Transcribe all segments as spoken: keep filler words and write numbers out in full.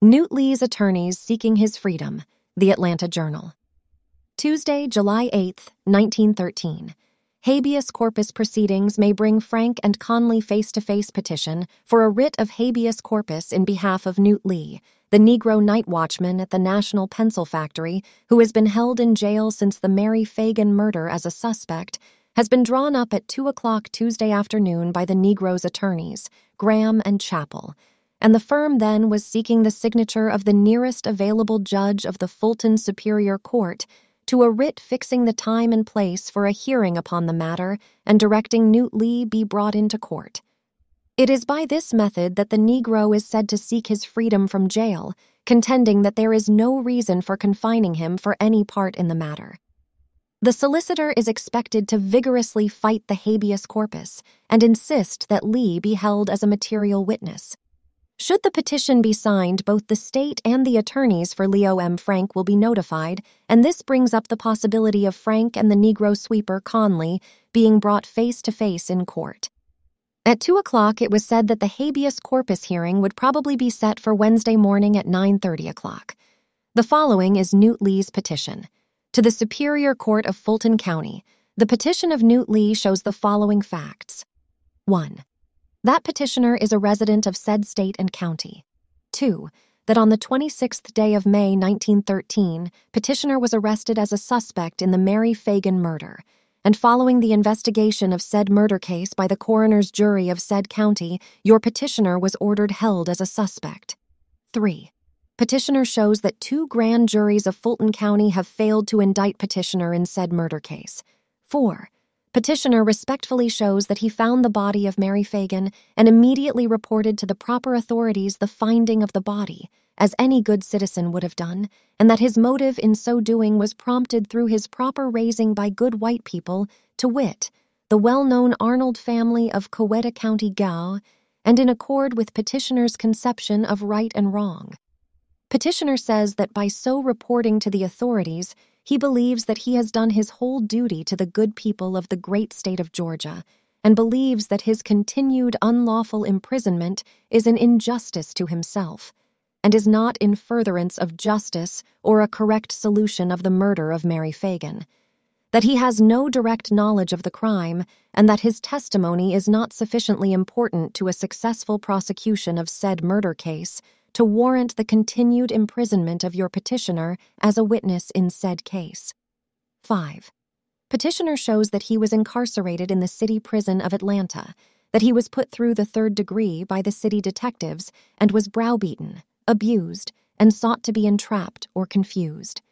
Newt Lee's attorneys seeking his freedom, The Atlanta Journal. Tuesday, July eighth, nineteen thirteen. Habeas corpus proceedings may bring Frank and Conley face-to-face petition for a writ of habeas corpus in behalf of Newt Lee, the Negro night watchman at the National Pencil Factory, who has been held in jail since the Mary Fagan murder as a suspect, has been drawn up at two o'clock Tuesday afternoon by the Negro's attorneys, Graham and Chappell, and the firm then was seeking the signature of the nearest available judge of the Fulton Superior Court to a writ fixing the time and place for a hearing upon the matter and directing Newt Lee be brought into court. It is by this method that the Negro is said to seek his freedom from jail, contending that there is no reason for confining him for any part in the matter. The solicitor is expected to vigorously fight the habeas corpus and insist that Lee be held as a material witness. Should the petition be signed, both the state and the attorneys for Leo M. Frank will be notified, and this brings up the possibility of Frank and the Negro sweeper Conley being brought face-to-face in court. At two o'clock, it was said that the habeas corpus hearing would probably be set for Wednesday morning at nine thirty o'clock. The following is Newt Lee's petition. To the Superior Court of Fulton County, the petition of Newt Lee shows the following facts. one. That petitioner is a resident of said state and county. two. That on the twenty-sixth day of May nineteen thirteen, petitioner was arrested as a suspect in the Mary Fagan murder, and following the investigation of said murder case by the coroner's jury of said county, your petitioner was ordered held as a suspect. three. Petitioner shows that two grand juries of Fulton County have failed to indict petitioner in said murder case. four. Petitioner respectfully shows that he found the body of Mary Fagan and immediately reported to the proper authorities the finding of the body, as any good citizen would have done, and that his motive in so doing was prompted through his proper raising by good white people, to wit, the well-known Arnold family of Coweta County, Gao, and in accord with petitioner's conception of right and wrong. Petitioner says that by so reporting to the authorities, he believes that he has done his whole duty to the good people of the great state of Georgia, and believes that his continued unlawful imprisonment is an injustice to himself, and is not in furtherance of justice or a correct solution of the murder of Mary Fagan, that he has no direct knowledge of the crime, and that his testimony is not sufficiently important to a successful prosecution of said murder case to warrant the continued imprisonment of your petitioner as a witness in said case. five. Petitioner shows that he was incarcerated in the city prison of Atlanta, that he was put through the third degree by the city detectives and was browbeaten, abused, and sought to be entrapped or confused.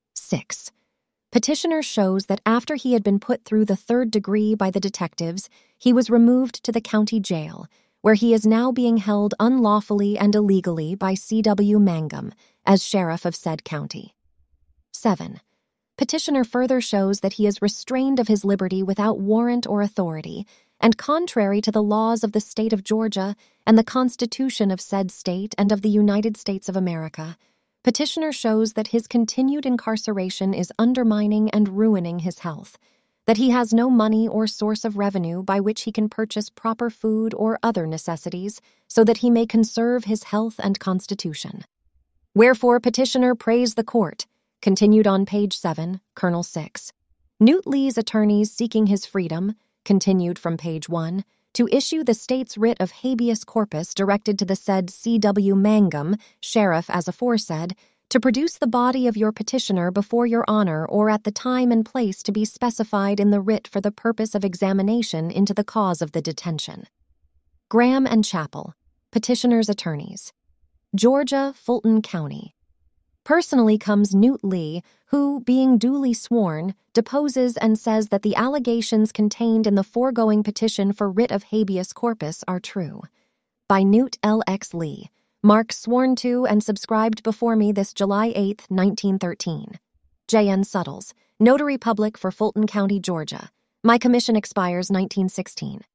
six. Petitioner shows that after he had been put through the third degree by the detectives, he was removed to the county jail, where he is now being held unlawfully and illegally by C W Mangum as sheriff of said county. seven. Petitioner further shows that he is restrained of his liberty without warrant or authority, and contrary to the laws of the state of Georgia and the Constitution of said state and of the United States of America. Petitioner shows that his continued incarceration is undermining and ruining his health, that he has no money or source of revenue by which he can purchase proper food or other necessities so that he may conserve his health and constitution. Wherefore petitioner prays the court, continued on page seven, Colonel six. Newt Lee's attorneys seeking his freedom, continued from page one, to issue the state's writ of habeas corpus directed to the said C W Mangum, sheriff as aforesaid, to produce the body of your petitioner before your honor or at the time and place to be specified in the writ for the purpose of examination into the cause of the detention. Graham and Chappell, petitioner's attorneys. Georgia, Fulton County. Personally comes Newt Lee, who, being duly sworn, deposes and says that the allegations contained in the foregoing petition for writ of habeas corpus are true. By Newt L X Lee. Mark sworn to and subscribed before me this July eighth, nineteen thirteen. J N Suttles, Notary Public for Fulton County, Georgia. My commission expires nineteen sixteen.